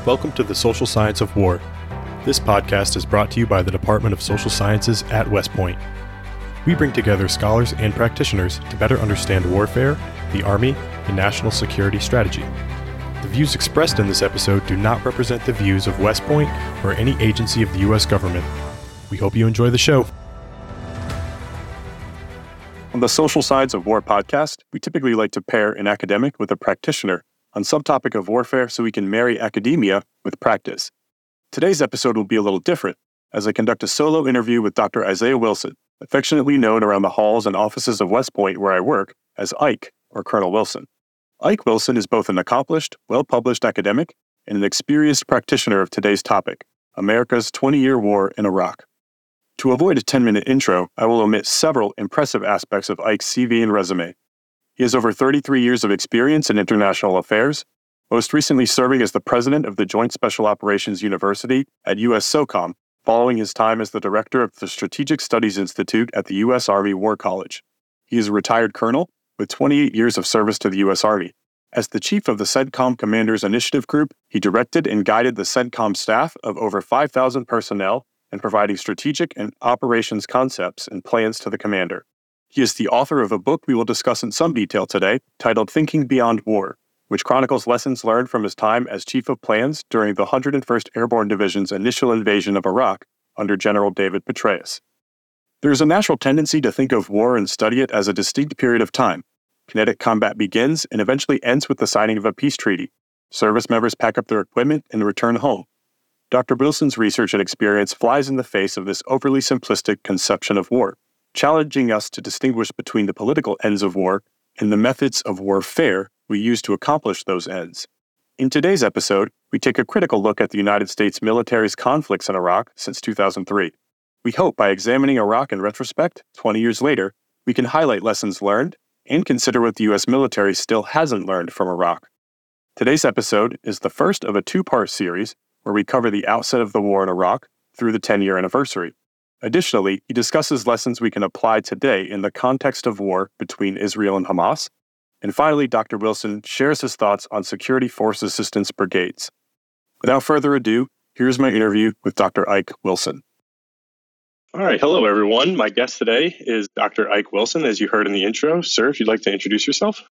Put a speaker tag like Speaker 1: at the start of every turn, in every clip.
Speaker 1: Welcome to the Social Science of War. This podcast is brought to you by the Department of Social Sciences at West Point. We bring together scholars and practitioners to better understand warfare, the Army, and national security strategy. The views expressed in this episode do not represent the views of West Point or any agency of the U.S. government. We hope you enjoy the show. On the Social Science of War podcast, we typically like to pair an academic with a practitioner on some topic of warfare so we can marry academia with practice. Today's episode will be a little different, as I conduct a solo interview with Dr. Isaiah Wilson, affectionately known around the halls and offices of West Point where I work as Ike, or Colonel Wilson. Ike Wilson is both an accomplished, well-published academic and an experienced practitioner of today's topic, America's 20-year war in Iraq. To avoid a 10-minute intro, I will omit several impressive aspects of Ike's CV and resume. He has over 33 years of experience in international affairs, most recently serving as the president of the Joint Special Operations University at USSOCOM, following his time as the director of the Strategic Studies Institute at the U.S. Army War College. He is a retired colonel with 28 years of service to the U.S. Army. As the chief of the CENTCOM Commanders Initiative Group, he directed and guided the CENTCOM staff of over 5,000 personnel in providing strategic and operations concepts and plans to the commander. He is the author of a book we will discuss in some detail today, titled Thinking Beyond War, which chronicles lessons learned from his time as Chief of Plans during the 101st Airborne Division's initial invasion of Iraq under General David Petraeus. There is a natural tendency to think of war and study it as a distinct period of time. Kinetic combat begins and eventually ends with the signing of a peace treaty. Service members pack up their equipment and return home. Dr. Wilson's research and experience flies in the face of this overly simplistic conception of war, challenging us to distinguish between the political ends of war and the methods of warfare we use to accomplish those ends. In today's episode, we take a critical look at the United States military's conflicts in Iraq since 2003. We hope by examining Iraq in retrospect, 20 years later, we can highlight lessons learned and consider what the U.S. military still hasn't learned from Iraq. Today's episode is the first of a two-part series where we cover the outset of the war in Iraq through the 10-year anniversary. Additionally, he discusses lessons we can apply today in the context of war between Israel and Hamas. And finally, Dr. Wilson shares his thoughts on Security Force Assistance Brigades. Without further ado, here's my interview with Dr. Ike Wilson. All right. Hello, everyone. My guest today is Dr. Ike Wilson, as you heard in the intro. Sir, if you'd like to introduce yourself.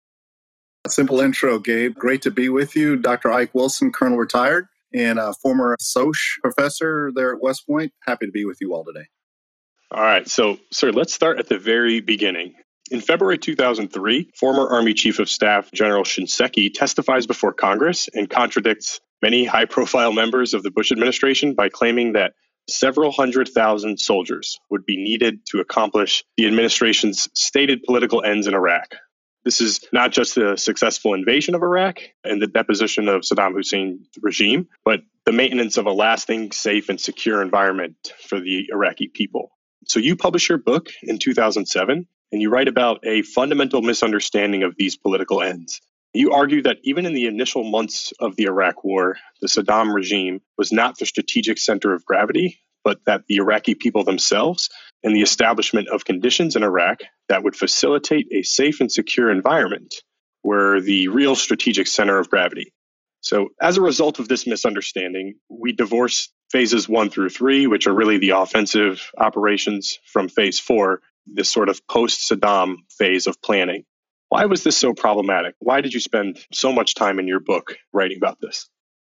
Speaker 2: A simple intro, Gabe. Great to be with you. Dr. Ike Wilson, Colonel retired, and a former Soc professor there at West Point. Happy to be with you all today.
Speaker 1: All right. So, sir, let's start at the very beginning. In February 2003, former Army Chief of Staff General Shinseki testifies before Congress and contradicts many high-profile members of the Bush administration by claiming that several 100,000 soldiers would be needed to accomplish the administration's stated political ends in Iraq. This is not just the successful invasion of Iraq and the deposition of Saddam Hussein's regime, but the maintenance of a lasting, safe, and secure environment for the Iraqi people. So you publish your book in 2007, and you write about a fundamental misunderstanding of these political ends. You argue that even in the initial months of the Iraq War, the Saddam regime was not the strategic center of gravity, but that the Iraqi people themselves and the establishment of conditions in Iraq that would facilitate a safe and secure environment were the real strategic center of gravity. So as a result of this misunderstanding, we divorce phases 1 through 3, which are really the offensive operations, from phase 4, this sort of post-Saddam phase of planning. Why was this so problematic? Why did you spend so much time in your book writing about this?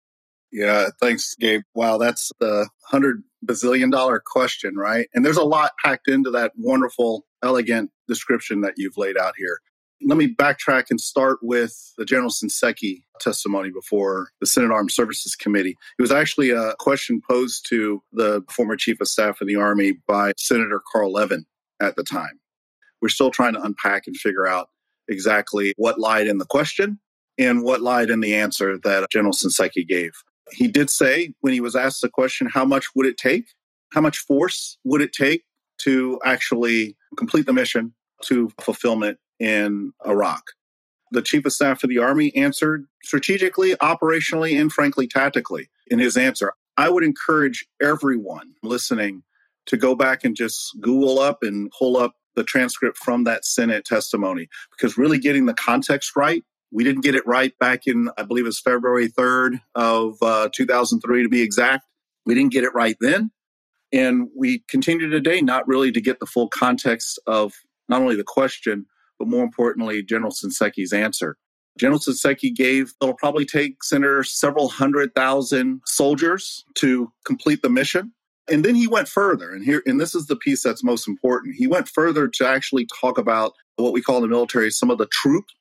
Speaker 2: Yeah, thanks, Gabe. Wow, that's the $100 bazillion question, right? And there's a lot packed into that wonderful, elegant description that you've laid out here. Let me backtrack and start with the General Shinseki testimony before the Senate Armed Services Committee. It was actually a question posed to the former Chief of Staff of the Army by Senator Carl Levin at the time. We're still trying to unpack and figure out exactly what lied in the question and what lied in the answer that General Shinseki gave. He did say, when he was asked the question, how much would it take? How much force would it take to actually complete the mission to fulfillment in Iraq? The Chief of Staff of the Army answered strategically, operationally, and frankly, tactically in his answer. I would encourage everyone listening to go back and just Google up and pull up the transcript from that Senate testimony, because really getting the context right We didn't get it right back in, I believe it was February 3rd of 2003 to be exact. We didn't get it right then. And we continue today not really to get the full context of not only the question, but more importantly, General Shinseki answer. General Shinseki gave, it'll probably take Senator several 100,000 soldiers to complete the mission. And then he went further, and this is the piece that's most important. He went further to actually talk about what we call in the military some of the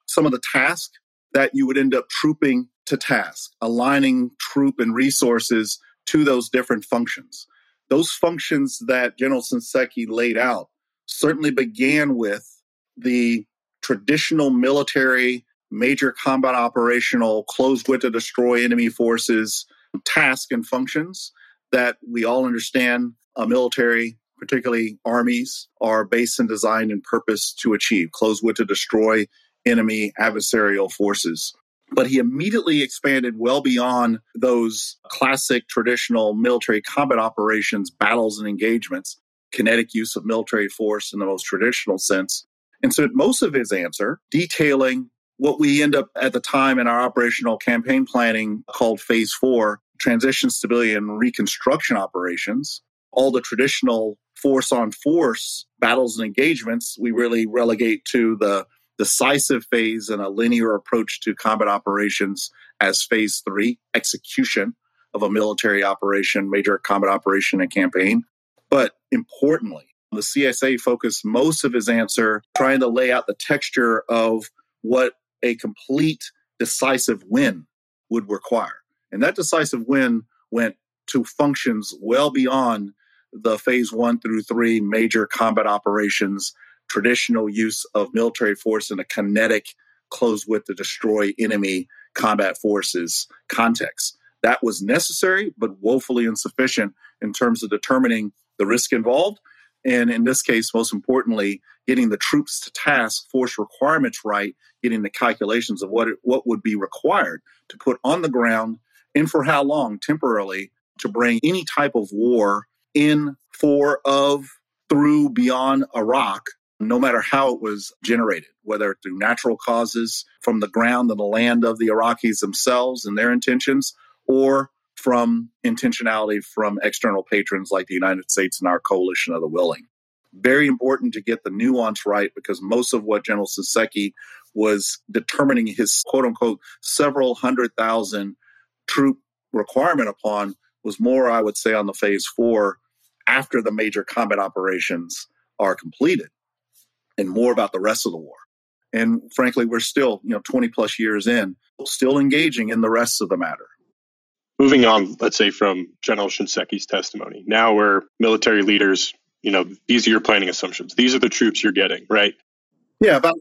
Speaker 2: tasks that you would end up trooping to task, aligning troop and resources to those different functions. Those functions that General Shinseki laid out certainly began with the traditional military, major combat operational, closed with to destroy enemy forces, tasks and functions that we all understand a military, particularly armies, are based and designed and purposed to achieve, closed with to destroy enemy adversarial forces. But he immediately expanded well beyond those classic traditional military combat operations, battles and engagements, kinetic use of military force in the most traditional sense. And so most of his answer detailing what we end up at the time in our operational campaign planning called Phase 4, transition, stability, and reconstruction operations, all the traditional force-on-force battles and engagements, we really relegate to the decisive phase and a linear approach to combat operations as Phase 3, execution of a military operation, major combat operation and campaign. But importantly, the CSA focused most of his answer trying to lay out the texture of what a complete decisive win would require. And that decisive win went to functions well beyond the Phase 1 through 3 major combat operations, traditional use of military force in a kinetic, closed with to destroy enemy combat forces context. That was necessary, but woefully insufficient in terms of determining the risk involved. And in this case, most importantly, getting the troops to task, force requirements right, getting the calculations of what would be required to put on the ground and for how long temporarily to bring any type of war in, for, of, through, beyond Iraq, no matter how it was generated, whether through natural causes from the ground and the land of the Iraqis themselves and their intentions, or from intentionality from external patrons like the United States and our coalition of the willing. Very important to get the nuance right, because most of what General Shinseki was determining his quote-unquote several 100,000 troop requirement upon was more, I would say, on the Phase 4 after the major combat operations are completed, and more about the rest of the war. And frankly, we're still, 20 plus years in, still engaging in the rest of the matter.
Speaker 1: Moving on, let's say, from General Shinseki's testimony. Now we're military leaders, these are your planning assumptions. These are the troops you're getting, right?
Speaker 2: Yeah, about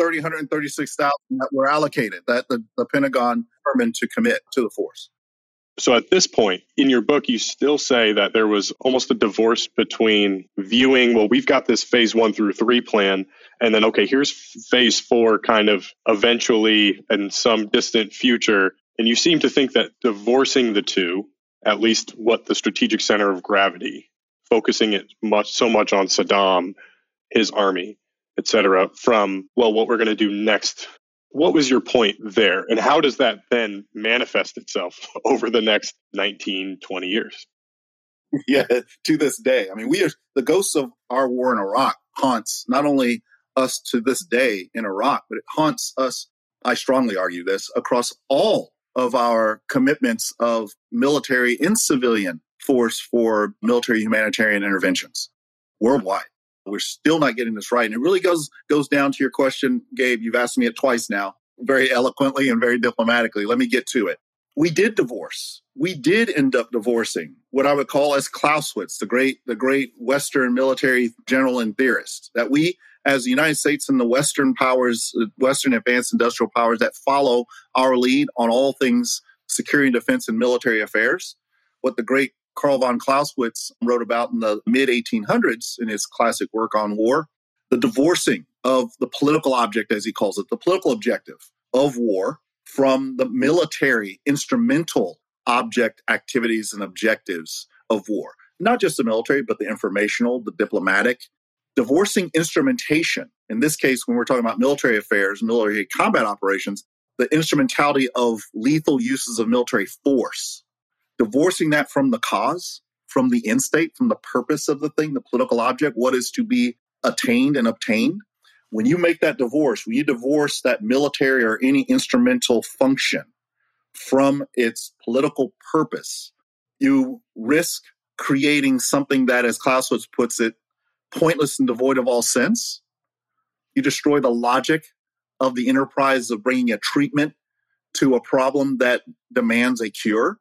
Speaker 2: 136,000 that were allocated, that the Pentagon determined to commit to the force.
Speaker 1: So at this point, in your book, you still say that there was almost a divorce between viewing, well, we've got this Phase 1 through 3 plan, and then, okay, here's Phase 4 kind of eventually in some distant future. And you seem to think that divorcing the two, at least what the strategic center of gravity, focusing it so much on Saddam, his army, et cetera, from, well, what we're going to do next. What was your point there? And how does that then manifest itself over the next 19, 20 years?
Speaker 2: Yeah, to this day. I mean, the ghosts of our war in Iraq haunts not only us to this day in Iraq, but it haunts us, I strongly argue this, across all of our commitments of military and civilian force for military humanitarian interventions worldwide. We're still not getting this right. And it really goes down to your question, Gabe. You've asked me it twice now, very eloquently and very diplomatically. Let me get to it. We did divorce. We did end up divorcing what I would call as Clausewitz, the great Western military general and theorist, that we, as the United States and the Western powers, Western advanced industrial powers that follow our lead on all things security and defense and military affairs, what the great Karl von Clausewitz wrote about in the mid-1800s in his classic work on war, the divorcing of the political object, as he calls it, the political objective of war from the military instrumental object activities and objectives of war. Not just the military, but the informational, the diplomatic, divorcing instrumentation. In this case, when we're talking about military affairs, military combat operations, the instrumentality of lethal uses of military force, divorcing that from the cause, from the end state, from the purpose of the thing, the political object, what is to be attained and obtained. When you make that divorce, when you divorce that military or any instrumental function from its political purpose, you risk creating something that, as Clausewitz puts it, pointless and devoid of all sense. You destroy the logic of the enterprise of bringing a treatment to a problem that demands a cure,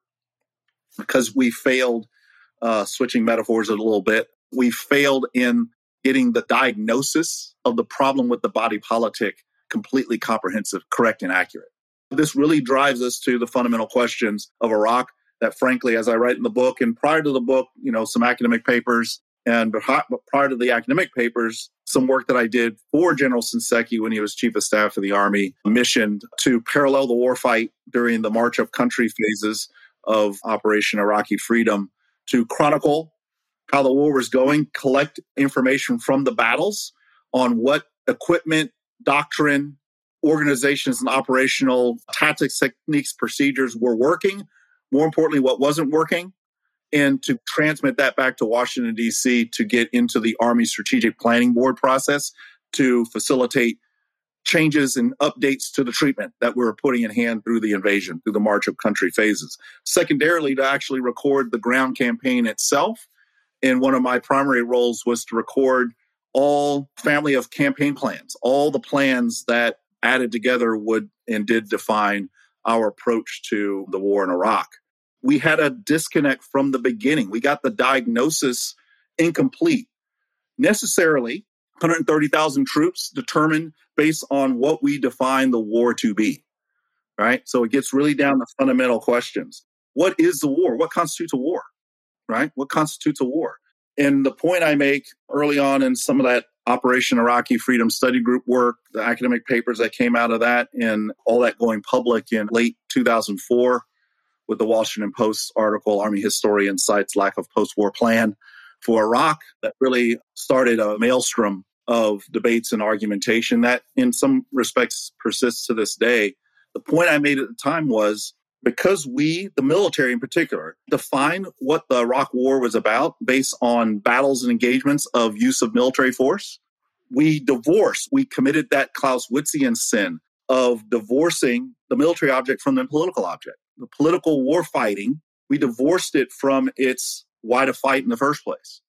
Speaker 2: because we failed, switching metaphors a little bit, we failed in getting the diagnosis of the problem with the body politic completely comprehensive, correct, and accurate. This really drives us to the fundamental questions of Iraq that, frankly, as I write in the book, and prior to the book, some academic papers, and prior to the academic papers, some work that I did for General Shinseki when he was Chief of Staff of the Army, missioned to parallel the warfight during the March of Country phases of Operation Iraqi Freedom, to chronicle how the war was going, collect information from the battles on what equipment, doctrine, organizations, and operational tactics, techniques, procedures were working. More importantly, what wasn't working, and to transmit that back to Washington, D.C. to get into the Army Strategic Planning Board process to facilitate changes and updates to the treatment that we were putting in hand through the invasion, through the March of Country phases. Secondarily, to actually record the ground campaign itself. And one of my primary roles was to record all family of campaign plans, all the plans that added together would and did define our approach to the war in Iraq. We had a disconnect from the beginning. We got the diagnosis incomplete. Necessarily, 130,000 troops determined based on what we define the war to be, right? So it gets really down to fundamental questions. What is the war? What constitutes a war, right? What constitutes a war? And the point I make early on in some of that Operation Iraqi Freedom Study Group work, the academic papers that came out of that, and all that going public in late 2004 with the Washington Post article, Army Historian Cites Lack of Post-War Plan for Iraq, that really started a maelstrom of debates and argumentation that in some respects persists to this day. The point I made at the time was, because we, the military in particular, defined what the Iraq War was about based on battles and engagements of use of military force, we committed that Clausewitzian sin of divorcing the military object from the political object. The political war fighting, we divorced it from its why to fight in the first place.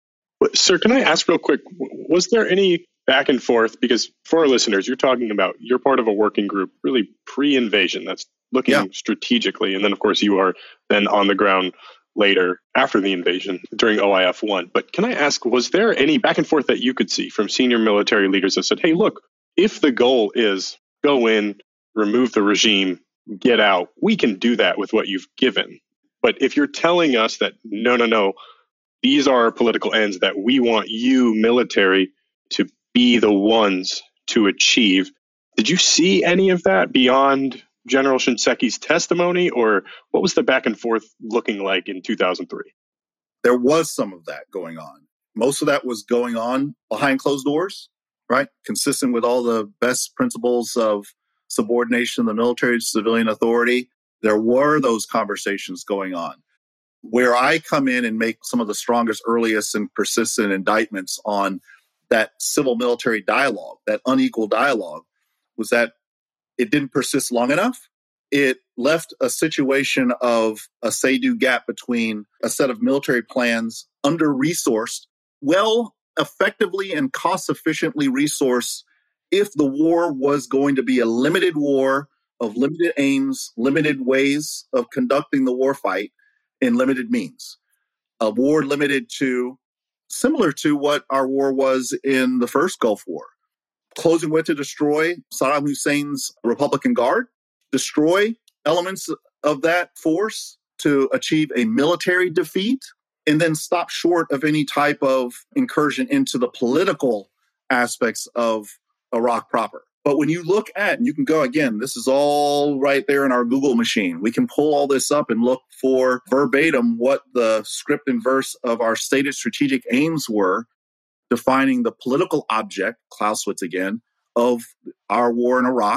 Speaker 1: Sir, can I ask real quick, was there any back and forth? Because for our listeners, you're part of a working group really pre-invasion that's looking strategically. And then, of course, you are then on the ground later after the invasion during OIF 1. But can I ask, was there any back and forth that you could see from senior military leaders that said, hey, look, if the goal is go in, remove the regime, get out, we can do that with what you've given. But if you're telling us that, no, these are political ends that we want you, military, to be the ones to achieve, did you see any of that beyond General Shinseki's testimony, or what was the back and forth looking like in 2003?
Speaker 2: There was some of that going on. Most of that was going on behind closed doors, right? Consistent with all the best principles of subordination of the military to civilian authority. There were those conversations going on. Where I come in and make some of the strongest, earliest, and persistent indictments on that civil-military dialogue, that unequal dialogue, was that it didn't persist long enough. It left a situation of a say-do gap between a set of military plans, under-resourced, well, effectively and cost-efficiently resourced if the war was going to be a limited war of limited aims, limited ways of conducting the war fight, in limited means. A war limited to, similar to what our war was in the first Gulf War. Closing with to destroy Saddam Hussein's Republican Guard, destroy elements of that force to achieve a military defeat, and then stop short of any type of incursion into the political aspects of Iraq proper. But when you look at, and you can go again, this is all right there in our Google machine. We can pull all this up and look for verbatim what the script and verse of our stated strategic aims were, defining the political object, Clausewitz again, of our war in Iraq.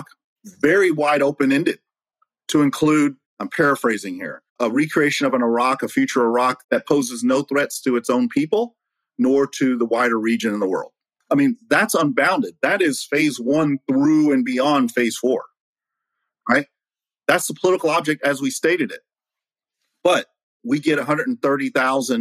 Speaker 2: very wide open-ended to include, I'm paraphrasing here, a recreation of an Iraq, a future Iraq that poses no threats to its own people, nor to the wider region in the world. I mean, that's unbounded. That is phase 1 through and beyond phase 4, right? That's the political object as we stated it. But we get 130,000,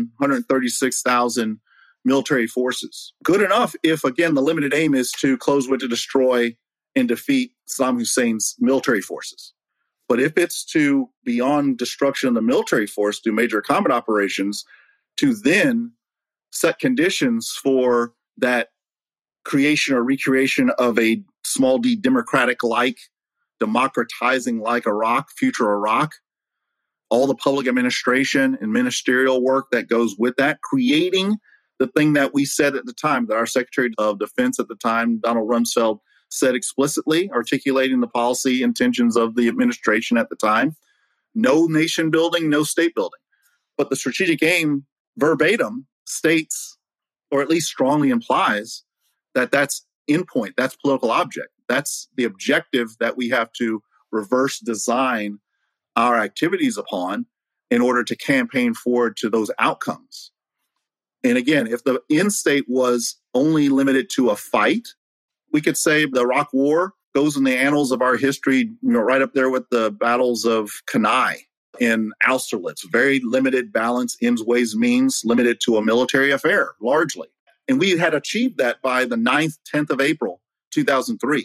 Speaker 2: 136,000 military forces. Good enough if, again, the limited aim is to close with, to destroy and defeat Saddam Hussein's military forces. But if it's to, beyond destruction of the military force, do major combat operations, to then set conditions for that creation or recreation of a small d democratic-like, democratizing-like Iraq, future Iraq, all the public administration and ministerial work that goes with that, creating the thing that we said at the time, that our Secretary of Defense at the time, Donald Rumsfeld, said explicitly, articulating the policy intentions of the administration at the time. No nation building, no state building. But the strategic aim verbatim states, or at least strongly implies, that that's endpoint, that's political object. That's the objective that we have to reverse design our activities upon in order to campaign forward to those outcomes. And again, if the end state was only limited to a fight, we could say the Iraq War goes in the annals of our history, right up there with the battles of Cannae and Austerlitz. Very limited balance, ends, ways, means, limited to a military affair, largely. And we had achieved that by the 9th, 10th of April, 2003,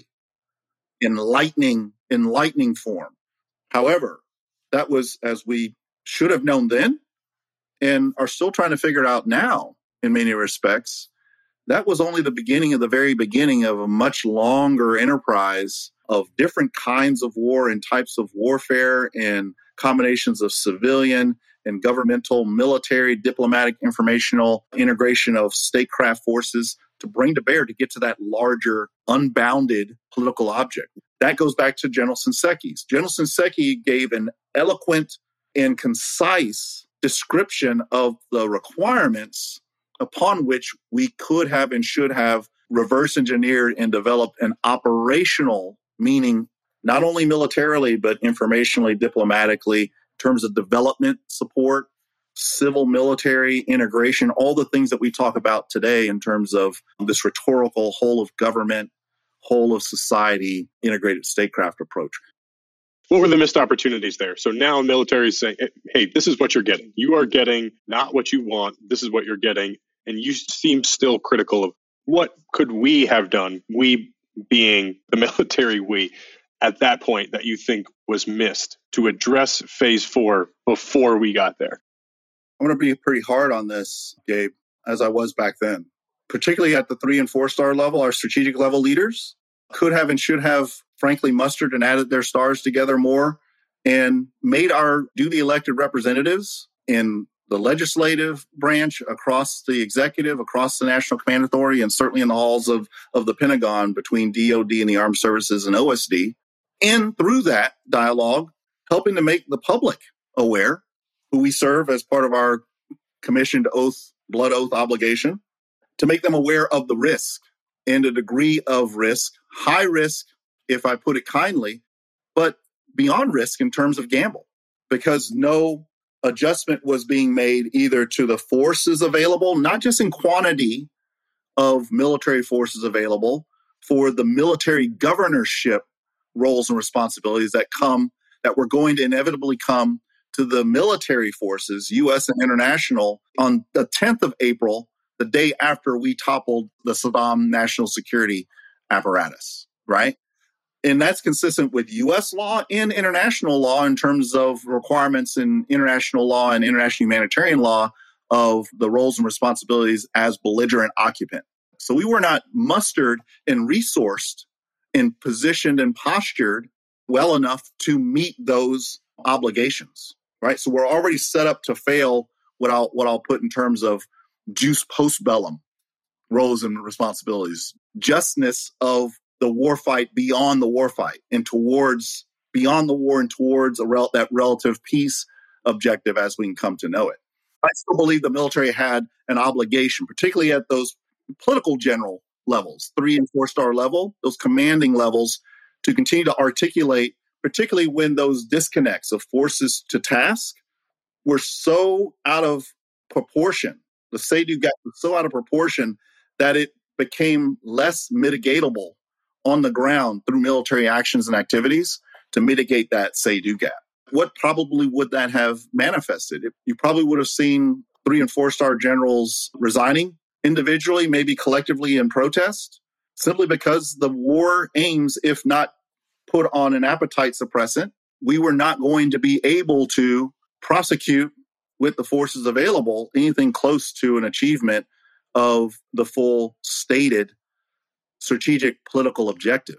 Speaker 2: in lightning form. However, that was, as we should have known then and are still trying to figure out now in many respects, that was only the beginning of the very beginning of a much longer enterprise of different kinds of war and types of warfare and combinations of civilian and governmental, military, diplomatic, informational integration of statecraft forces to bring to bear to get to that larger, unbounded political object. That goes back to General Shinseki. General Shinseki gave an eloquent and concise description of the requirements upon which we could have and should have reverse engineered and developed an operational, meaning not only militarily, but informationally, diplomatically, in terms of development support, civil military integration, all the things that we talk about today in terms of this rhetorical whole of government, whole of society, integrated statecraft approach.
Speaker 1: What were the missed opportunities there? So now military is saying, hey, this is what you're getting. You are getting not what you want. This is what you're getting. And you seem still critical of what could we have done, we being the military we, at that point that you think was missed to address phase 4 before we got there?
Speaker 2: I'm going to be pretty hard on this, Gabe, as I was back then. Particularly at the 3 and 4 star level, our strategic level leaders could have and should have, frankly, mustered and added their stars together more and made our duly elected representatives in the legislative branch, across the executive, across the National Command Authority, and certainly in the halls of the Pentagon between DOD and the Armed Services and OSD. And through that dialogue, helping to make the public aware, who we serve as part of our commissioned oath, blood oath obligation, to make them aware of the risk and a degree of risk, high risk, if I put it kindly, but beyond risk in terms of gamble, because no adjustment was being made either to the forces available, not just in quantity of military forces available, for the military governorship roles and responsibilities that were going to inevitably come to the military forces, U.S. and international, on the 10th of April, the day after we toppled the Saddam national security apparatus, right? And that's consistent with U.S. law and international law in terms of requirements in international law and international humanitarian law of the roles and responsibilities as belligerent occupant. So we were not mustered and resourced and positioned and postured well enough to meet those obligations, right? So we're already set up to fail what I'll put in terms of jus post bellum roles and responsibilities, justness of the war fight beyond the war fight and towards beyond the war and towards that relative peace objective as we can come to know it. I still believe the military had an obligation, particularly at those political general levels, 3 and 4 star level, those commanding levels, to continue to articulate, particularly when those disconnects of forces to task were so out of proportion. The say-do gap was so out of proportion that it became less mitigatable on the ground through military actions and activities to mitigate that say-do gap. What probably would that have manifested? You probably would have seen 3- and 4-star generals resigning individually, maybe collectively in protest, simply because the war aims, if not put on an appetite suppressant, we were not going to be able to prosecute with the forces available anything close to an achievement of the full stated strategic political objective.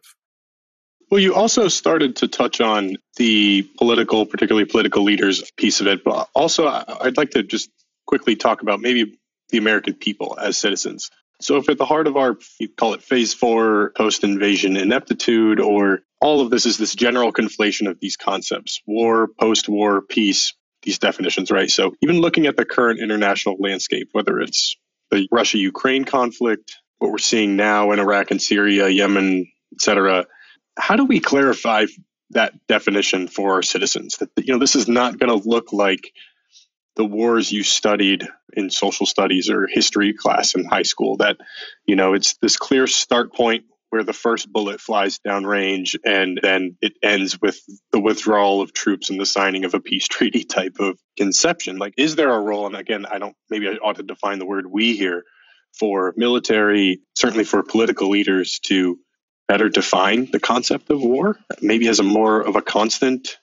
Speaker 1: Well, you also started to touch on the particularly political leaders piece of it, but also I'd like to just quickly talk about maybe the American people as citizens. So if at the heart of you call it phase 4 post-invasion ineptitude, or all of this is this general conflation of these concepts, war, post-war, peace, these definitions, right? So even looking at the current international landscape, whether it's the Russia-Ukraine conflict, what we're seeing now in Iraq and Syria, Yemen, et cetera, how do we clarify that definition for our citizens? That, this is not going to look like the wars you studied in social studies or history class in high school, that, it's this clear start point where the first bullet flies downrange and then it ends with the withdrawal of troops and the signing of a peace treaty type of conception. Like, is there a role? And again, maybe I ought to define the word we here, for military, certainly for political leaders, to better define the concept of war, maybe as a more of a constant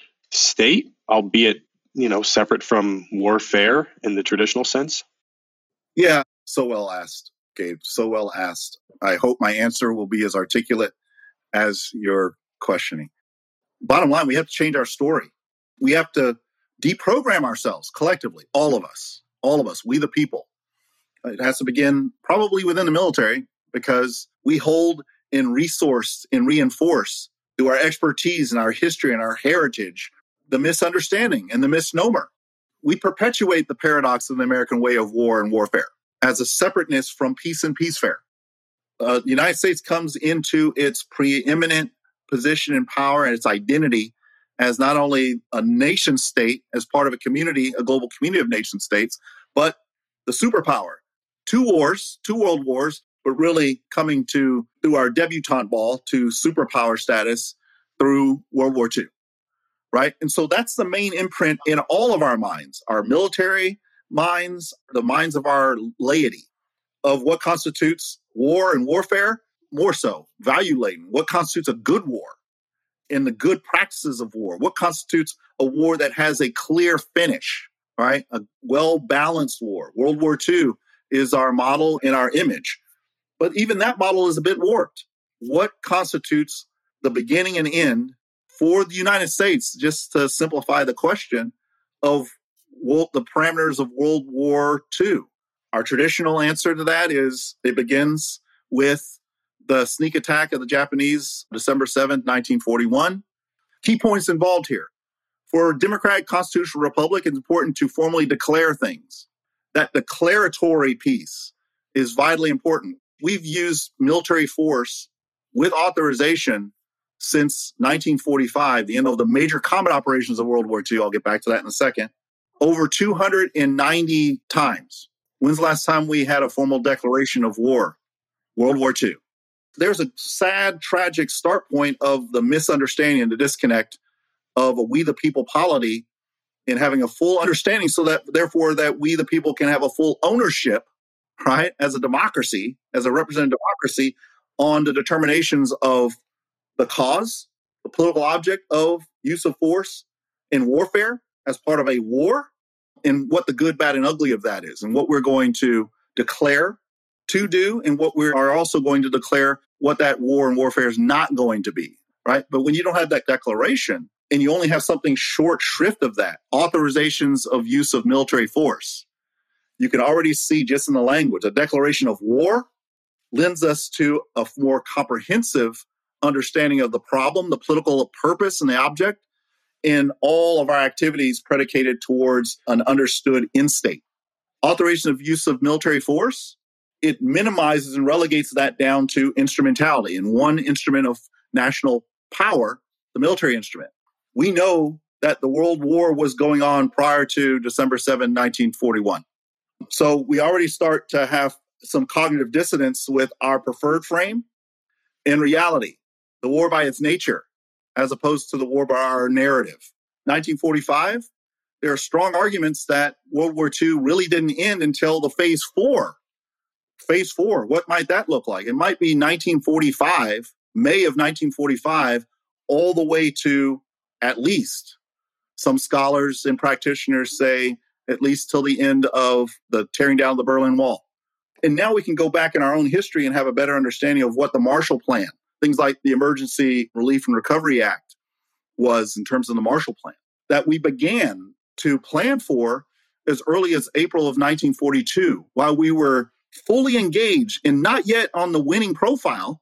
Speaker 1: state, albeit, separate from warfare in the traditional sense?
Speaker 2: Yeah, so well asked, Gabe. So well asked. I hope my answer will be as articulate as your questioning. Bottom line, we have to change our story. We have to deprogram ourselves collectively, all of us, we the people. It has to begin probably within the military, because we hold and resource and reinforce through our expertise and our history and our heritage the misunderstanding and the misnomer. We perpetuate the paradox of the American way of war and warfare as a separateness from peace and peacefare. The United States comes into its preeminent position in power and its identity as not only a nation state, as part of a community, a global community of nation states, but the superpower. 2 world wars, but really coming through our debutante ball to superpower status through World War II, right? And so that's the main imprint in all of our minds, our military minds, the minds of our laity, of what constitutes war and warfare, more so, value-laden. What constitutes a good war and the good practices of war? What constitutes a war that has a clear finish, right? A well-balanced war. World War II is our model and our image. But even that model is a bit warped. What constitutes the beginning and end for the United States, just to simplify the question, of the parameters of World War II? Our traditional answer to that is it begins with the sneak attack of the Japanese, December 7th, 1941. Key points involved here. For a democratic constitutional republic, it's important to formally declare things. That declaratory piece is vitally important. We've used military force with authorization since 1945, the end of the major combat operations of World War II. I'll get back to that in a second. Over 290 times. When's the last time we had a formal declaration of war? World War II. There's a sad, tragic start point of the misunderstanding and the disconnect of a we the people polity in having a full understanding, so that therefore that we the people can have a full ownership, right, as a democracy, as a representative democracy, on the determinations of the cause, the political object of use of force in warfare as part of a war, and what the good, bad, and ugly of that is, and what we're going to declare to do, and what we are also going to declare what that war and warfare is not going to be, right? But when you don't have that declaration, and you only have something short shrift of that, authorizations of use of military force, you can already see just in the language, a declaration of war lends us to a more comprehensive understanding of the problem, the political purpose, and the object in all of our activities predicated towards an understood end state. Authorization of use of military force, it minimizes and relegates that down to instrumentality and one instrument of national power, the military instrument. We know that the World War was going on prior to December 7, 1941. So we already start to have some cognitive dissonance with our preferred frame. In reality, the war by its nature, as opposed to the war by our narrative. 1945, there are strong arguments that World War II really didn't end until the Phase 4. Phase 4, what might that look like? It might be 1945, May of 1945, all the way to at least, some scholars and practitioners say, at least till the end of the tearing down of the Berlin Wall. And now we can go back in our own history and have a better understanding of what the Marshall Plan, things like the Emergency Relief and Recovery Act was in terms of the Marshall Plan, that we began to plan for as early as April of 1942, while we were fully engaged and not yet on the winning profile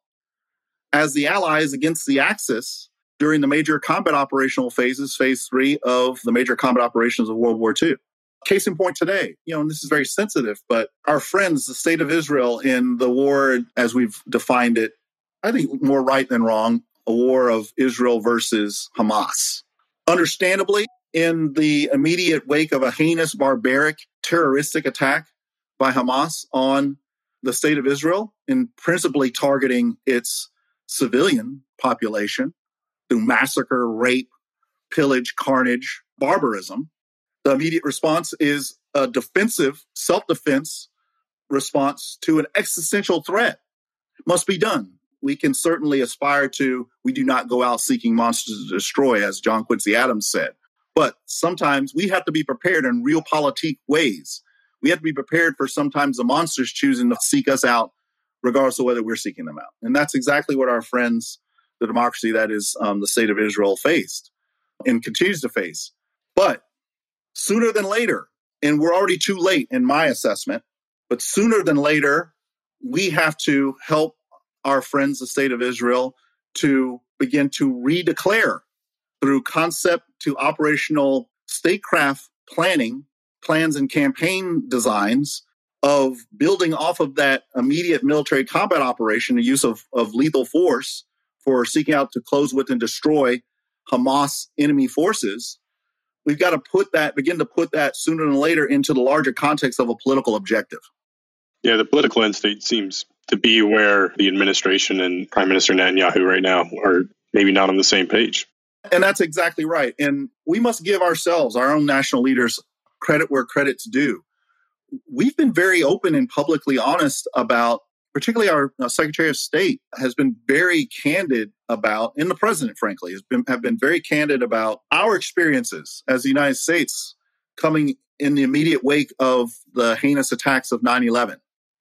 Speaker 2: as the Allies against the Axis during the major combat operational phases, Phase 3 of the major combat operations of World War II. Case in point today, and this is very sensitive, but our friends, the state of Israel, in the war as we've defined it, I think more right than wrong, a war of Israel versus Hamas. Understandably, in the immediate wake of a heinous, barbaric, terroristic attack by Hamas on the state of Israel, and principally targeting its civilian population through massacre, rape, pillage, carnage, barbarism, the immediate response is a defensive, self-defense response to an existential threat. It must be done. We can certainly aspire to, we do not go out seeking monsters to destroy, as John Quincy Adams said. But sometimes we have to be prepared in realpolitik ways. We have to be prepared for sometimes the monsters choosing to seek us out, regardless of whether we're seeking them out. And that's exactly what our friends, the democracy that is the state of Israel, faced and continues to face. But sooner than later, and we're already too late in my assessment, but sooner than later, we have to help our friends, the state of Israel, to begin to redeclare through concept to operational statecraft planning, plans and campaign designs of building off of that immediate military combat operation, the use of lethal force for seeking out to close with and destroy Hamas enemy forces. We've got to begin to put that sooner than later into the larger context of a political objective.
Speaker 1: Yeah, the political end state seems to be where the administration and Prime Minister Netanyahu right now are maybe not on the same page.
Speaker 2: And that's exactly right. And we must give ourselves, our own national leaders, credit where credit's due. We've been very open and publicly honest about, particularly our Secretary of State has been very candid about, and the President, frankly, have been very candid about our experiences as the United States coming in the immediate wake of the heinous attacks of 9/11.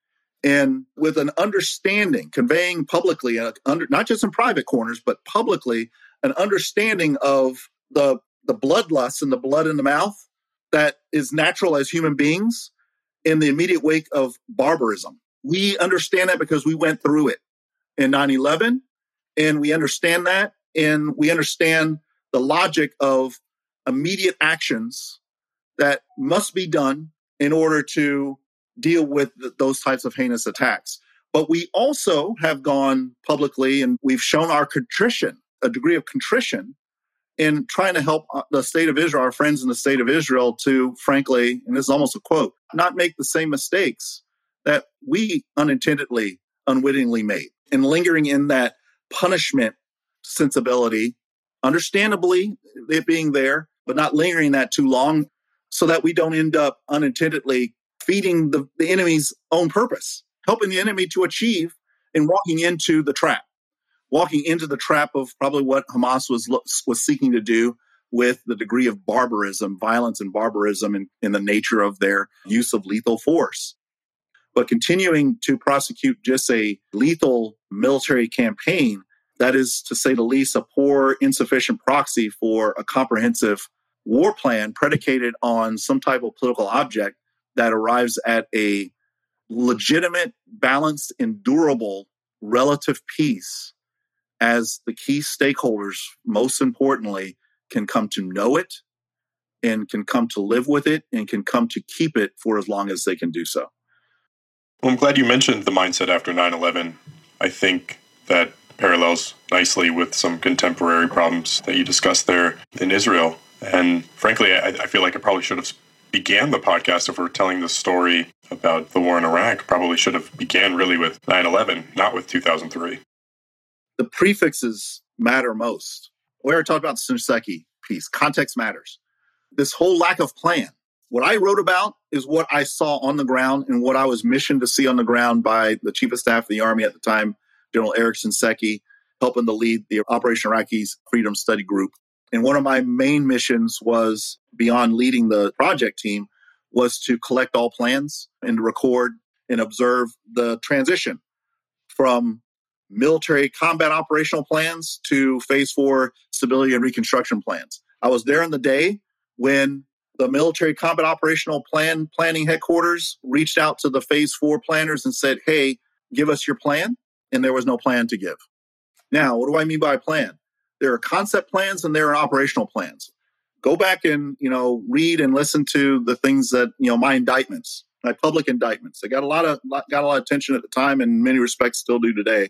Speaker 2: And with an understanding, conveying publicly, not just in private corners, but publicly, an understanding of the bloodlust and the blood in the mouth that is natural as human beings in the immediate wake of barbarism. We understand that because we went through it in 9/11, and we understand that, and we understand the logic of immediate actions that must be done in order to deal with those types of heinous attacks. But we also have gone publicly and we've shown our contrition, a degree of contrition, in trying to help the state of Israel, our friends in the state of Israel, to, frankly, and this is almost a quote, not make the same mistakes that we unintendedly, unwittingly made. And lingering in that punishment sensibility, understandably, it being there, but not lingering that too long so that we don't end up unintendedly feeding the enemy's own purpose, helping the enemy to achieve and walking into the trap of probably what Hamas was seeking to do with the degree of barbarism, violence and barbarism in the nature of their use of lethal force. But continuing to prosecute just a lethal military campaign, that is, to say the least, a poor, insufficient proxy for a comprehensive war plan predicated on some type of political object that arrives at a legitimate, balanced, and durable relative peace as the key stakeholders, most importantly, can come to know it and can come to live with it and can come to keep it for as long as they can do so.
Speaker 1: Well, I'm glad you mentioned the mindset after 9/11. I think that parallels nicely with some contemporary problems that you discussed there in Israel. And frankly, I feel like I probably should have began the podcast, if we're telling the story about the war in Iraq, probably should have began really with 9/11, not with 2003.
Speaker 2: The prefixes matter most. We already talked about the Shinseki piece. Context matters. This whole lack of plan. What I wrote about is what I saw on the ground and what I was missioned to see on the ground by the Chief of Staff of the Army at the time, General Eric Shinseki, helping to lead the Operation Iraqi's Freedom Study Group. And one of my main missions was, beyond leading the project team, was to collect all plans and record and observe the transition from military combat operational plans to Phase 4 civilian reconstruction plans. I was there in the day when the military combat operational planning headquarters reached out to the Phase 4 planners and said, hey, give us your plan. And there was no plan to give. Now, what do I mean by plan? There are concept plans and there are operational plans. Go back and, read and listen to the things that, my indictments, my public indictments. They got a lot of attention at the time, and in many respects still do today.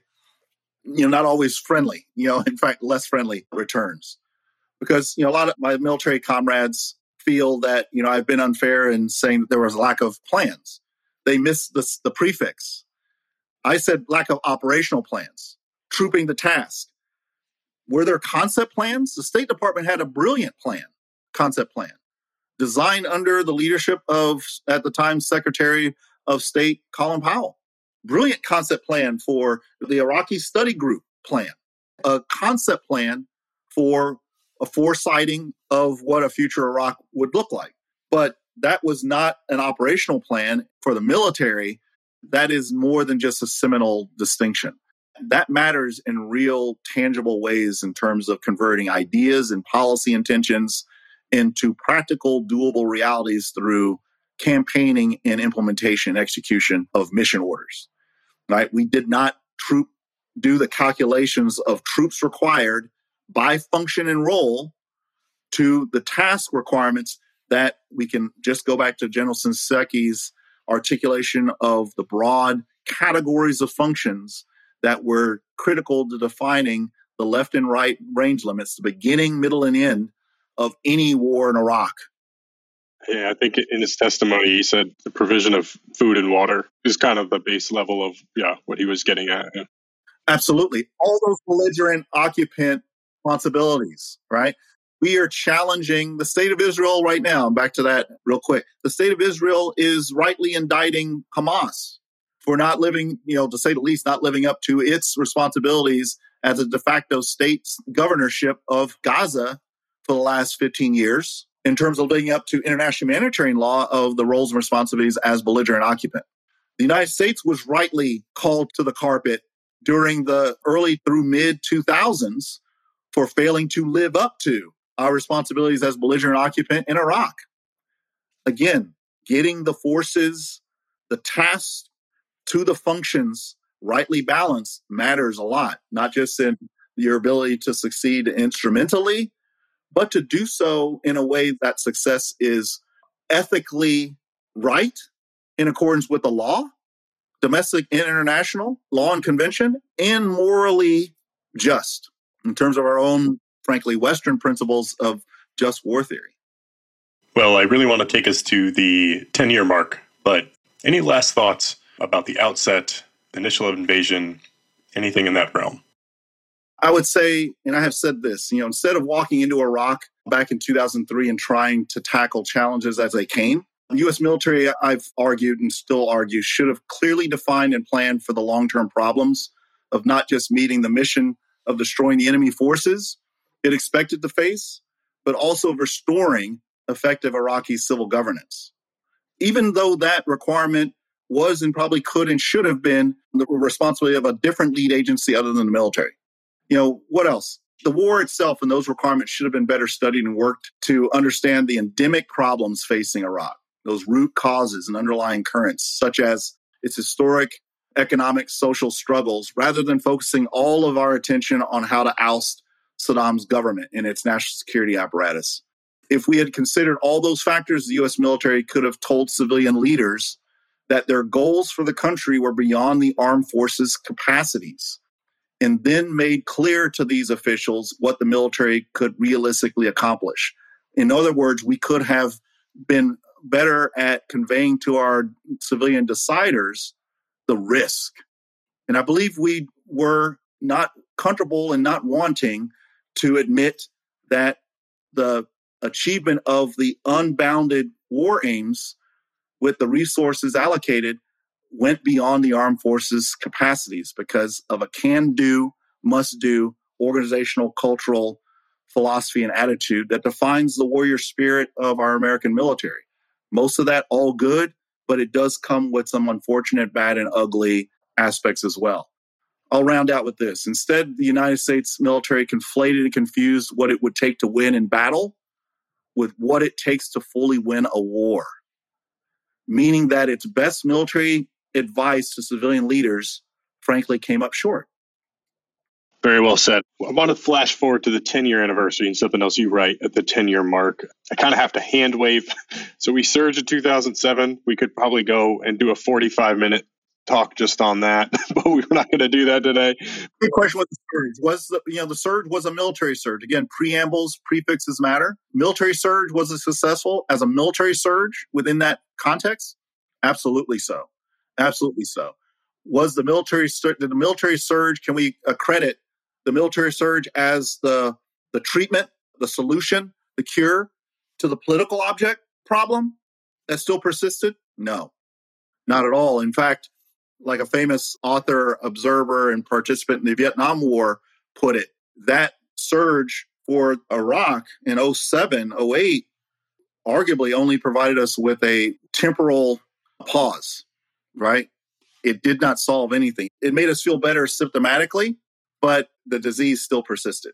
Speaker 2: Not always friendly, in fact, less friendly returns. Because, a lot of my military comrades feel that, I've been unfair in saying that there was a lack of plans. They missed the prefix. I said lack of operational plans, trooping the task. Were there concept plans? The State Department had a brilliant concept plan, designed under the leadership of, at the time, Secretary of State Colin Powell. Brilliant concept plan for the Iraqi Study Group plan, a concept plan for a foresighting of what a future Iraq would look like. But that was not an operational plan for the military. That is more than just a seminal distinction. That matters in real, tangible ways in terms of converting ideas and policy intentions into practical, doable realities through campaigning and implementation, execution of mission orders. Right? We did not do the calculations of troops required by function and role to the task requirements that we can just go back to General Shinseki's articulation of the broad categories of functions that were critical to defining the left and right range limits, the beginning, middle, and end of any war in Iraq.
Speaker 1: Yeah, I think in his testimony, he said the provision of food and water is kind of the base level of, what he was getting at. Yeah.
Speaker 2: Absolutely. All those belligerent occupant responsibilities, right? We are challenging the state of Israel right now. Back to that real quick. The state of Israel is rightly indicting Hamas for not living, to say the least, not living up to its responsibilities as a de facto state governorship of Gaza for the last 15 years in terms of living up to international humanitarian law of the roles and responsibilities as belligerent occupant. The United States was rightly called to the carpet during the early through mid-2000s for failing to live up to our responsibilities as belligerent occupant in Iraq. Again, getting the forces, the tasks, to the functions rightly balanced matters a lot, not just in your ability to succeed instrumentally, but to do so in a way that success is ethically right in accordance with the law, domestic and international, law and convention, and morally just in terms of our own, frankly, Western principles of just war theory.
Speaker 1: Well, I really want to take us to the 10-year mark, but any last thoughts about the outset, the initial invasion, anything in that realm?
Speaker 2: I would say, and I have said this, instead of walking into Iraq back in 2003 and trying to tackle challenges as they came, the U.S. military, I've argued and still argue, should have clearly defined and planned for the long-term problems of not just meeting the mission of destroying the enemy forces it expected to face, but also restoring effective Iraqi civil governance. Even though that requirement was and probably could and should have been the responsibility of a different lead agency other than the military. What else? The war itself and those requirements should have been better studied and worked to understand the endemic problems facing Iraq, those root causes and underlying currents, such as its historic economic, social struggles, rather than focusing all of our attention on how to oust Saddam's government and its national security apparatus. If we had considered all those factors, the U.S. military could have told civilian leaders that their goals for the country were beyond the armed forces' capacities and then made clear to these officials what the military could realistically accomplish. In other words, we could have been better at conveying to our civilian deciders the risk. And I believe we were not comfortable and not wanting to admit that the achievement of the unbounded war aims with the resources allocated went beyond the armed forces capacities because of a can-do, must-do organizational, cultural philosophy and attitude that defines the warrior spirit of our American military. Most of that all good, but it does come with some unfortunate, bad, and ugly aspects as well. I'll round out with this. Instead, the United States military conflated and confused what it would take to win in battle with what it takes to fully win a war, meaning that its best military advice to civilian leaders, frankly, came up short.
Speaker 1: Very well said. I want to flash forward to the 10-year anniversary and something else you write at the 10-year mark. I kind of have to hand wave. So we surged in 2007. We could probably go and do a 45-minute talk just on that, but we're not going to do that today.
Speaker 2: Good question with the surge. The surge was a military surge. Again, preambles, prefixes matter. Military surge, was it successful as a military surge within that context? Absolutely so. Absolutely so. Did the military surge, can we accredit the military surge as the treatment, the solution, the cure to the political object problem that still persisted? No, not at all. In fact, like a famous author, observer, and participant in the Vietnam War put it, that surge for Iraq in 07, 08 arguably only provided us with a temporal pause, right? It did not solve anything. It made us feel better symptomatically, but the disease still persisted.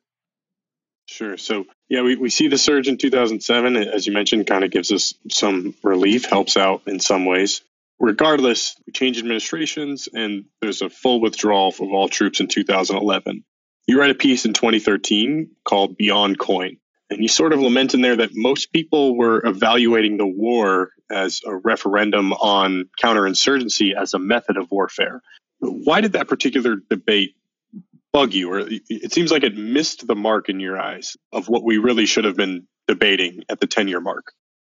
Speaker 1: Sure. So, yeah, we see the surge in 2007, as you mentioned, kind of gives us some relief, helps out in some ways. Regardless, we change administrations and there's a full withdrawal of all troops in 2011. You write a piece in 2013 called Beyond Coin, and you sort of lament in there that most people were evaluating the war as a referendum on counterinsurgency as a method of warfare. Why did that particular debate bug you? Or it seems like it missed the mark in your eyes of what we really should have been debating at the 10-year mark.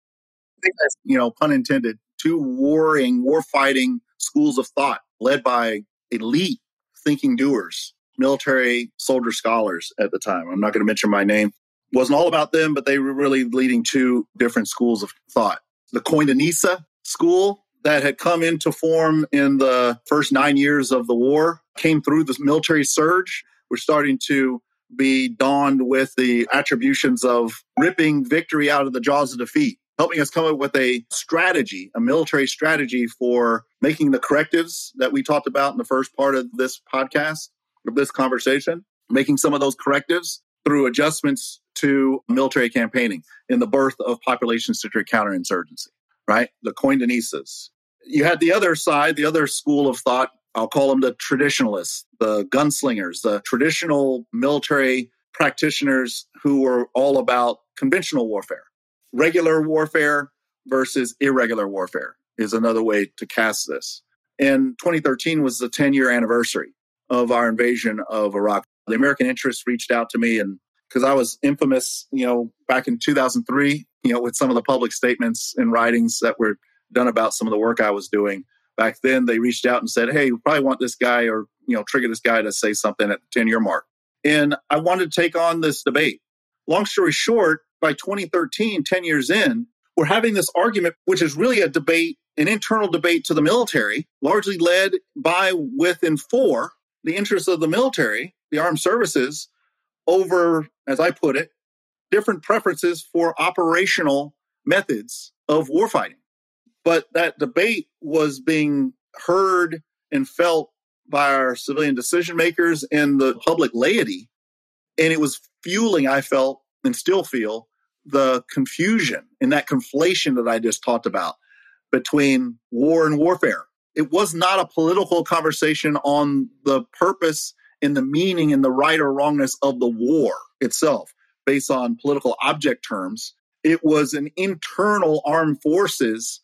Speaker 2: I think that's, pun intended, two war-fighting schools of thought led by elite thinking doers, military soldier scholars at the time. I'm not going to mention my name. It wasn't all about them, but they were really leading two different schools of thought. The Koindanisa school that had come into form in the first 9 years of the war came through this military surge. We're starting to be donned with the attributions of ripping victory out of the jaws of defeat, helping us come up with a strategy, a military strategy for making the correctives that we talked about in the first part of this podcast, of this conversation, making some of those correctives through adjustments to military campaigning in the birth of population-centric counterinsurgency, right? The Koindanisas. You had the other side, the other school of thought, I'll call them the traditionalists, the gunslingers, the traditional military practitioners who were all about conventional warfare. Regular warfare versus irregular warfare is another way to cast this. And 2013 was the 10-year anniversary of our invasion of Iraq. The American Interest reached out to me, and because I was infamous, back in 2003, with some of the public statements and writings that were done about some of the work I was doing. Back then, they reached out and said, hey, we probably want this guy or, trigger this guy to say something at the 10-year mark. And I wanted to take on this debate. Long story short, by 2013, 10 years in, we're having this argument, which is really a debate, an internal debate to the military, largely led by, with, and for the interests of the military, the armed services, over, as I put it, different preferences for operational methods of warfighting. But that debate was being heard and felt by our civilian decision makers and the public laity. And it was fueling, I felt, and still feel, the confusion and that conflation that I just talked about between war and warfare. It was not a political conversation on the purpose and the meaning and the right or wrongness of the war itself, based on political object terms. It was an internal armed forces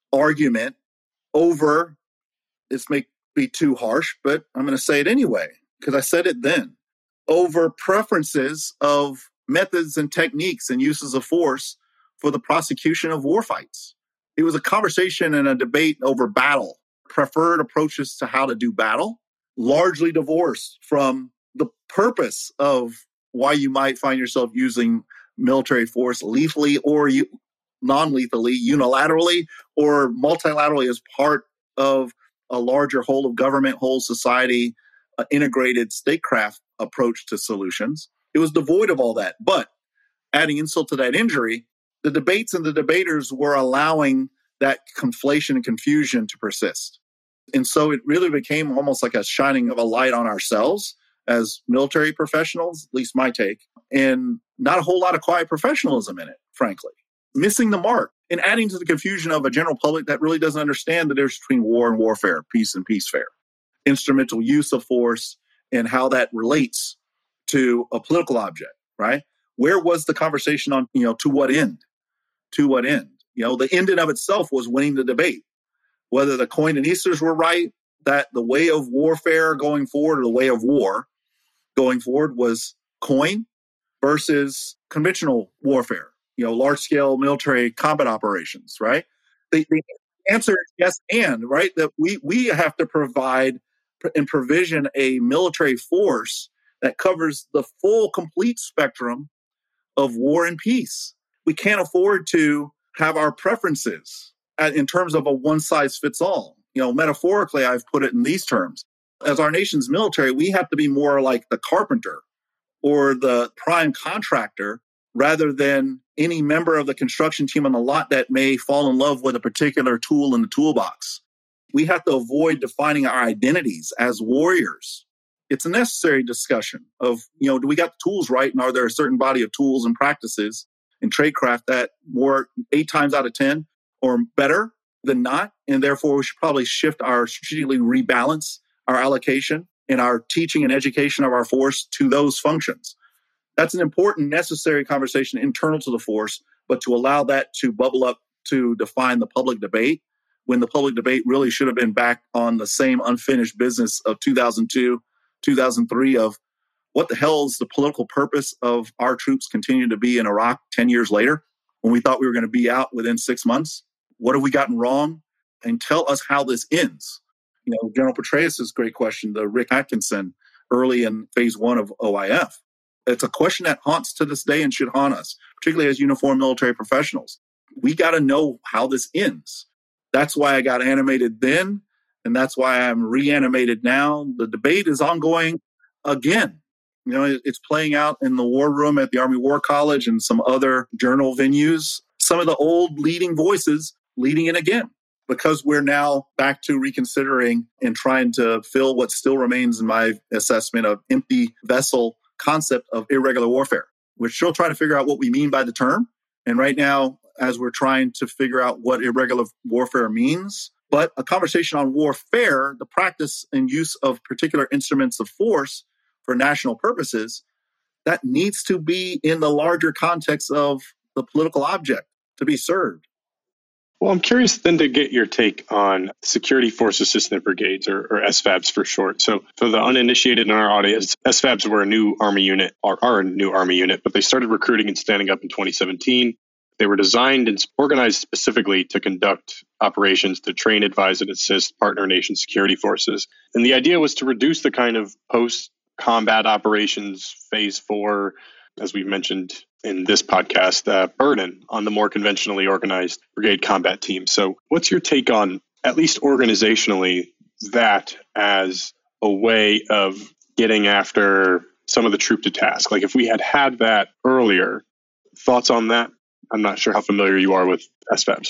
Speaker 2: argument over, this may be too harsh, but I'm going to say it anyway, because I said it then, over preferences of methods and techniques and uses of force for the prosecution of war fights. It was a conversation and a debate over battle, preferred approaches to how to do battle, largely divorced from the purpose of why you might find yourself using military force lethally or non-lethally, unilaterally or multilaterally as part of a larger whole of government, whole society, integrated statecraft approach to solutions. It was devoid of all that. But adding insult to that injury, the debates and the debaters were allowing that conflation and confusion to persist. And so it really became almost like a shining of a light on ourselves as military professionals, at least my take, and not a whole lot of quiet professionalism in it, frankly. Missing the mark and adding to the confusion of a general public that really doesn't understand the difference between war and warfare, peace and peacefare, instrumental use of force, and how that relates to a political object, right? Where was the conversation on, to what end? To what end? The end in of itself was winning the debate. Whether the Coindenistas were right, that the way of warfare going forward or the way of war going forward was coin versus conventional warfare, large-scale military combat operations, right? The answer is yes and, right? That we have to provide and provision a military force that covers the full, complete spectrum of war and peace. We can't afford to have our preferences in terms of a one-size-fits-all. Metaphorically, I've put it in these terms. As our nation's military, we have to be more like the carpenter or the prime contractor rather than any member of the construction team on the lot that may fall in love with a particular tool in the toolbox. We have to avoid defining our identities as warriors. It's a necessary discussion of, do we got the tools right? And are there a certain body of tools and practices in tradecraft that more 8 times out of 10 or better than not? And therefore, we should probably strategically rebalance our allocation and our teaching and education of our force to those functions. That's an important, necessary conversation internal to the force, but to allow that to bubble up to define the public debate, when the public debate really should have been back on the same unfinished business of 2002, 2003 of what the hell is the political purpose of our troops continuing to be in Iraq 10 years later when we thought we were going to be out within 6 months? What have we gotten wrong? And tell us how this ends. General Petraeus' great question, the Rick Atkinson early in phase 1 of OIF. It's a question that haunts to this day and should haunt us, particularly as uniformed military professionals. We got to know how this ends. That's why I got animated then, and that's why I'm reanimated now. The debate is ongoing again. It's playing out in the war room at the Army War College and some other journal venues. Some of the old leading voices leading it again, because we're now back to reconsidering and trying to fill what still remains, in my assessment, of empty vessel concept of irregular warfare. We're still trying to figure out what we mean by the term. And right now, as we're trying to figure out what irregular warfare means, but a conversation on warfare, the practice and use of particular instruments of force for national purposes, that needs to be in the larger context of the political object to be served.
Speaker 1: Well, I'm curious then to get your take on Security Force Assistant Brigades, or SFABs for short. So for the uninitiated in our audience, SFABs were a new Army unit, or are a new Army unit, but they started recruiting and standing up in 2017. They were designed and organized specifically to conduct operations to train, advise, and assist partner nation security forces. And the idea was to reduce the kind of post-combat operations, phase 4, as we've mentioned in this podcast, burden on the more conventionally organized brigade combat team. So what's your take on, at least organizationally, that as a way of getting after some of the troop to task? Like if we had that earlier, thoughts on that? I'm not sure how familiar you are with SFABs.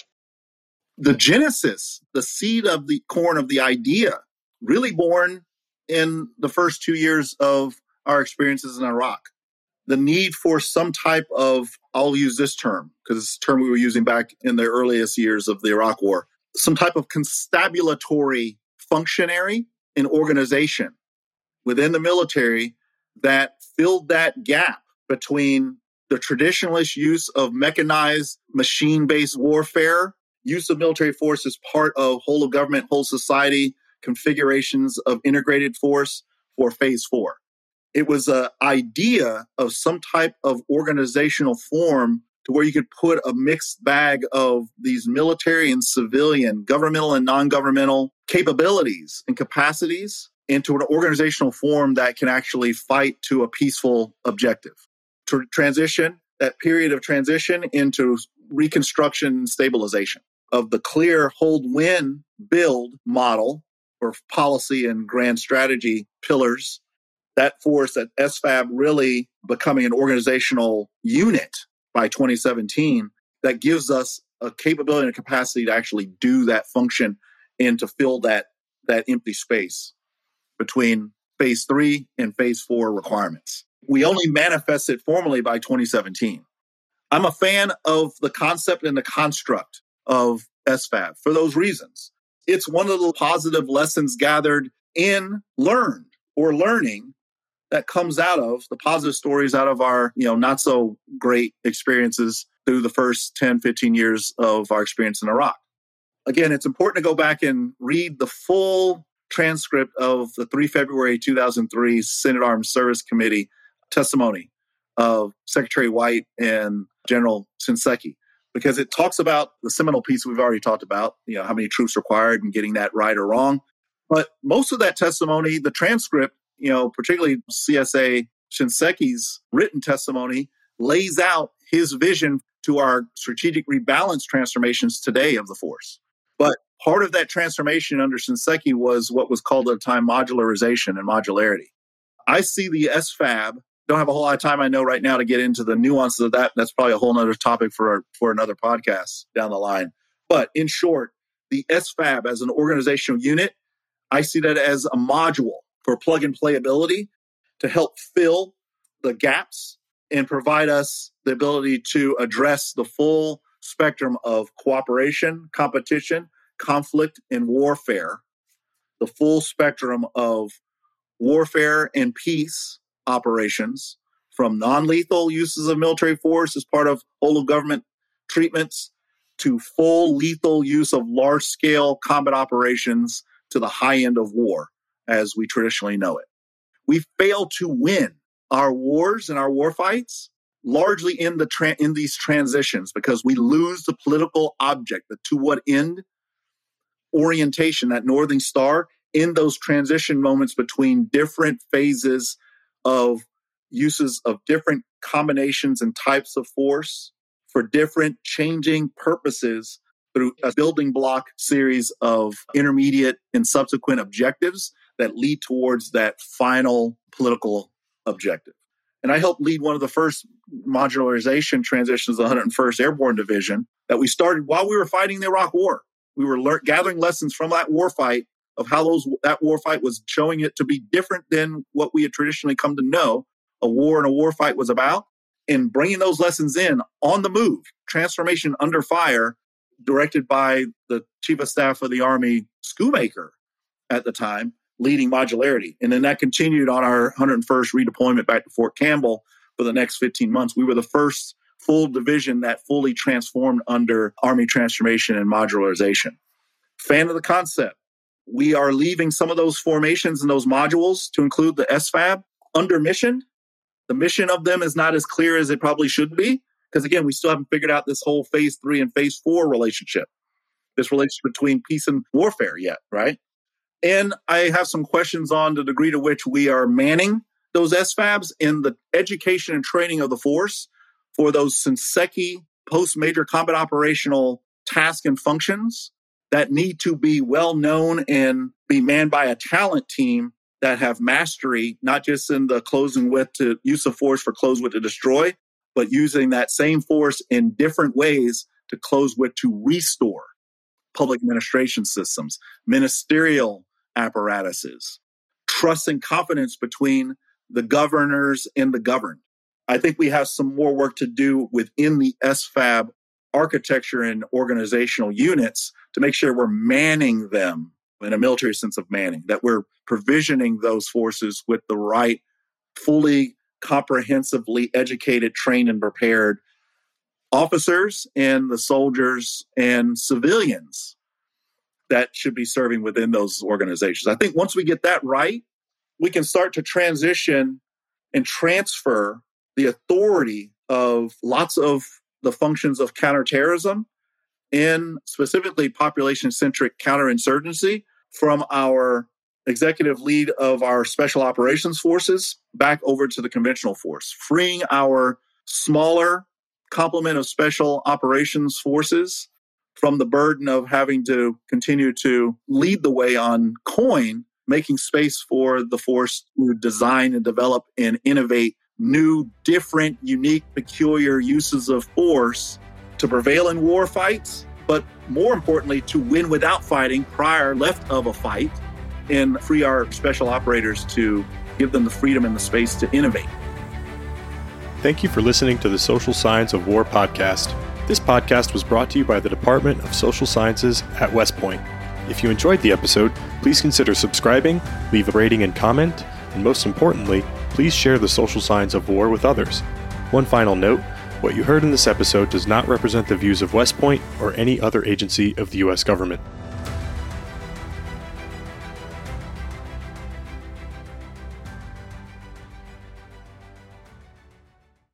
Speaker 2: The genesis, the seed of the corn of the idea, really born in the first 2 years of our experiences in Iraq. The need for some type of, I'll use this term because it's a term we were using back in the earliest years of the Iraq War, some type of constabulatory functionary and organization within the military that filled that gap between the traditionalist use of mechanized machine-based warfare, use of military force as part of whole of government, whole society configurations of integrated force for phase 4. It was an idea of some type of organizational form to where you could put a mixed bag of these military and civilian, governmental and non-governmental capabilities and capacities into an organizational form that can actually fight to a peaceful objective. To transition, that period of transition into reconstruction and stabilization of the clear hold, win, build model or policy and grand strategy pillars. That force, that SFAB really becoming an organizational unit by 2017 that gives us a capability and a capacity to actually do that function and to fill that empty space between phase 3 and phase 4 requirements. We only manifest it formally by 2017. I'm a fan of the concept and the construct of SFAB for those reasons. It's one of the positive lessons gathered in learned or learning that comes out of the positive stories out of our, not so great experiences through the first 10, 15 years of our experience in Iraq. Again, it's important to go back and read the full transcript of the 3 February 2003 Senate Armed Service Committee testimony of Secretary White and General Shinseki, because it talks about the seminal piece we've already talked about, how many troops required and getting that right or wrong. But most of that testimony, the transcript, particularly CSA Shinseki's written testimony, lays out his vision to our strategic rebalance transformations today of the force. But part of that transformation under Shinseki was what was called at the time modularization and modularity. I see the SFAB, don't have a whole lot of time I know right now to get into the nuances of that. That's probably a whole other topic for another podcast down the line. But in short, the SFAB as an organizational unit, I see that as a module for plug and play ability to help fill the gaps and provide us the ability to address the full spectrum of cooperation, competition, conflict, and warfare, the full spectrum of warfare and peace operations, from non-lethal uses of military force as part of whole of government treatments to full lethal use of large-scale combat operations to the high end of war as we traditionally know it. We fail to win our wars and our war fights largely in these transitions because we lose the political object, the to what end orientation, that northern star, in those transition moments between different phases of uses of different combinations and types of force for different changing purposes through a building block series of intermediate and subsequent objectives that lead towards that final political objective. And I helped lead one of the first modularization transitions of the 101st Airborne Division that we started while we were fighting the Iraq War. We were gathering lessons from that war fight of how that war fight was showing it to be different than what we had traditionally come to know a war and a war fight was about, and bringing those lessons in on the move, transformation under fire, directed by the Chief of Staff of the Army, Schoonmaker, at the time, leading modularity. And then that continued on our 101st redeployment back to Fort Campbell for the next 15 months. We were the first full division that fully transformed under Army transformation and modularization. Fan of the concept. We are leaving some of those formations and those modules to include the SFAB under mission. The mission of them is not as clear as it probably should be, because again, we still haven't figured out this whole phase 3 and phase 4 relationship, this relationship between peace and warfare yet, right? And I have some questions on the degree to which we are manning those SFABs in the education and training of the force for those Shinseki post-major combat operational tasks and functions that need to be well known and be manned by a talent team that have mastery, not just in the closing width to use of force for close width to destroy, but using that same force in different ways to close width to restore public administration systems, ministerial apparatuses, trust and confidence between the governors and the governed. I think we have some more work to do within the SFAB architecture and organizational units to make sure we're manning them in a military sense of manning, that we're provisioning those forces with the right, fully, comprehensively educated, trained, and prepared officers and the soldiers and civilians that should be serving within those organizations. I think once we get that right, we can start to transition and transfer the authority of lots of the functions of counterterrorism and specifically population-centric counterinsurgency from our executive lead of our special operations forces back over to the conventional force, freeing our smaller complement of special operations forces from the burden of having to continue to lead the way on COIN, making space for the force to design and develop and innovate new, different, unique, peculiar uses of force to prevail in war fights, but more importantly, to win without fighting prior left of a fight, and free our special operators to give them the freedom and the space to innovate.
Speaker 1: Thank you for listening to the Social Science of War podcast. This podcast was brought to you by the Department of Social Sciences at West Point. If you enjoyed the episode, please consider subscribing, leave a rating and comment, and most importantly, please share the Social Science of War with others. One final note, what you heard in this episode does not represent the views of West Point or any other agency of the U.S. government.